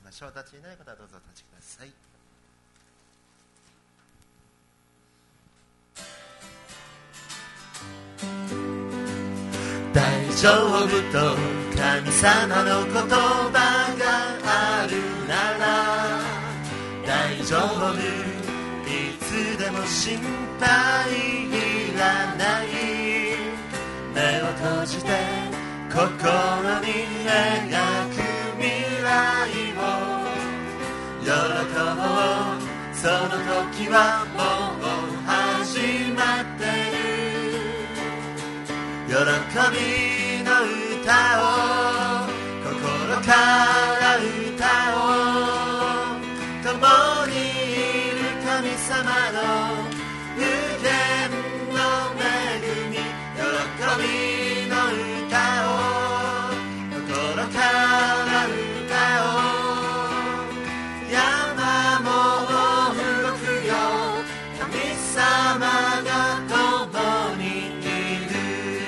ましょう。立ちいない方はどうぞお立ちください。大丈夫と神様の言葉があるなら大丈夫、いつでも心配いらない。目を閉じて心に描く未来を喜ぼう。その時はもう始まってる。喜びの歌を心から歌おう。共にいる神様の無限の恵み、喜びの歌を心から歌おう。山も動くよ、神様が共にいる。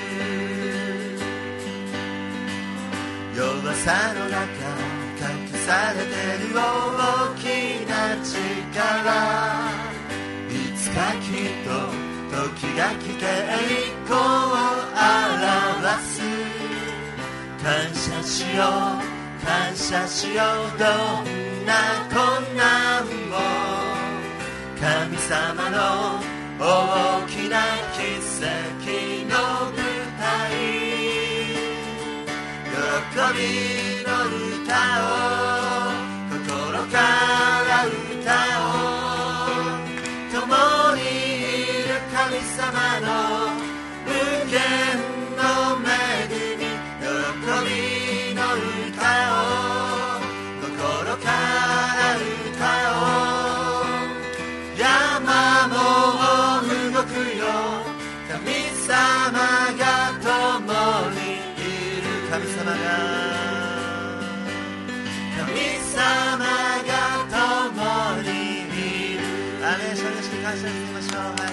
弱さの中隠されてる大きな力、いつかきっと時が来て栄光を表す。感謝しよう感謝しよう、どんな困難も神様の大きな奇跡の舞台。喜びの歌を心から歌おう。共にいる神様の無限の恵み、喜びの歌を心から歌おう。山も動くよ、神様が共にいる。神様が共にいる。アーメン。主に感謝していきましょう。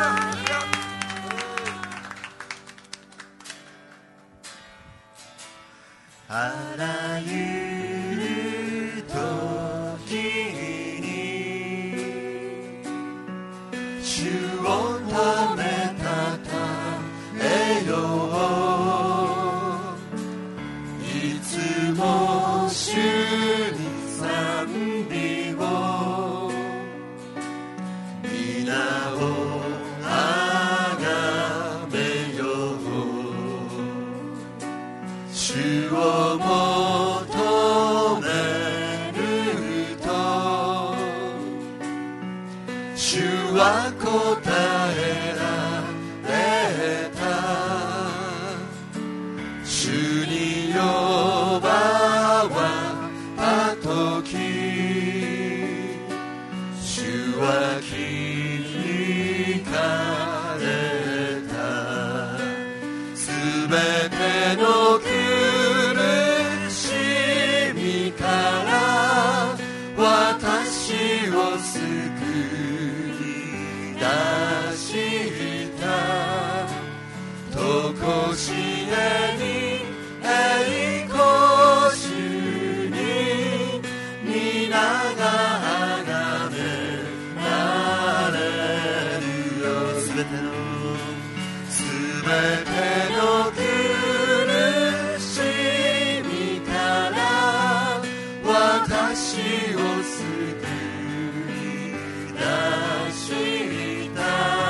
あらゆる時に主を褒めたたえよう。いつも主に賛美を皆をあがめよう。主を求めると主は答えられた。主に呼ばわった時主は聞かれた。すべての苦しみから私を救い出したとこしえに栄光主に皆が崇められるよ。すべての苦しみから私を救い出した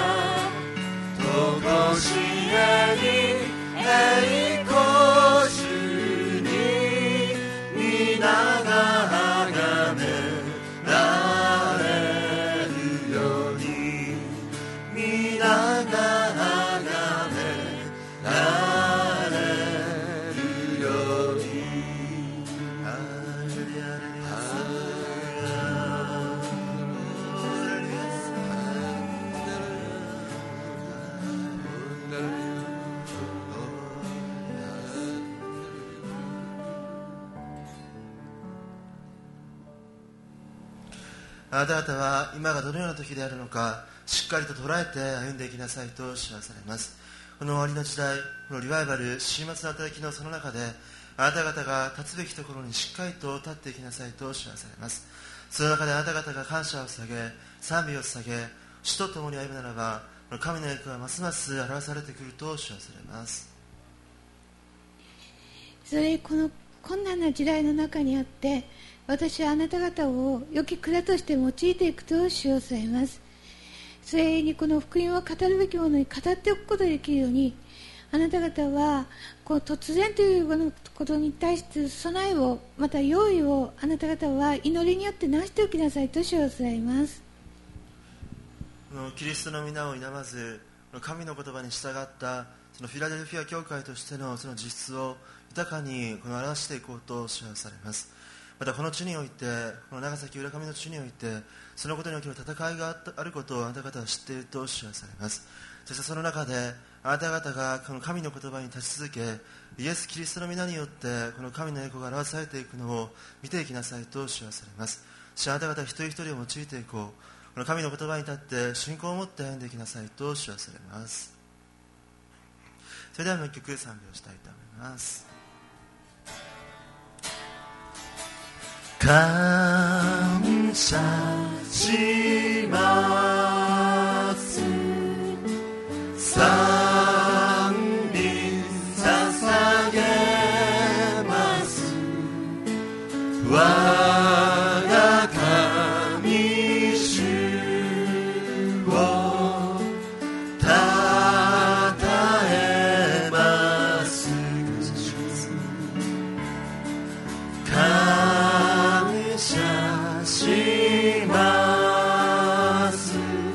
とこしえに栄光主に皆が崇められるように、皆が崇められるように。ハレルヤハあなた方は今がどのような時であるのかしっかりと捉えて歩んでいきなさいと知らされます。この終わりの時代、このリバイバル、週末の働きのその中であなた方が立つべきところにしっかりと立っていきなさいと知らされます。その中であなた方が感謝を捧げ、賛美を捧げ、主と共に歩むならば、神の栄光はますます表されてくると知らされます。 それこの困難な時代の中にあって、私はあなた方を良き蔵として用いていくと主を伝えます。それにこの福音を語るべきものに語っておくことができるように、あなた方はこう突然ということに対して備えを、また用意をあなた方は祈りによってなしておきなさいと主を伝えます。 キリストの皆を否まず、神の言葉に従ったそのフィラデルフィア教会としてのその実質を豊かに表していこうと主はされます。またこの地において、この長崎浦上の地において、そのことにおける戦いがあることをあなた方は知っていると主はされます。そしてその中であなた方がこの神の言葉に立ち続け、イエス・キリストの皆によってこの神の栄光が表されていくのを見ていきなさいと主はされます。そしてあなた方一人一人を用いていこう、この神の言葉に立って信仰を持って歩んでいきなさいと主はされます。それではもう一曲賛美をしたいと思います。感謝します賛美捧げます我が神主をたたえます感謝します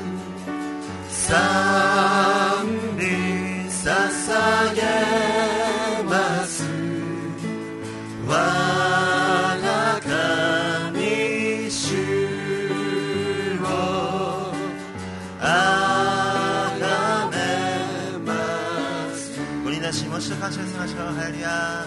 賛美捧げます我が神主をあがめますごりなしもう一度感謝しましょう。ハレルヤ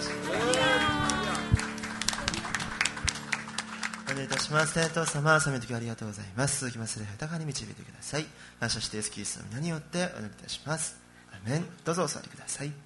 お願いいたします。天父様、その時ありがとうございます。続きます礼拝豊かに導いてください。感謝してイエスキリストの皆によってお願いいたします。アーメン。どうぞお座りください。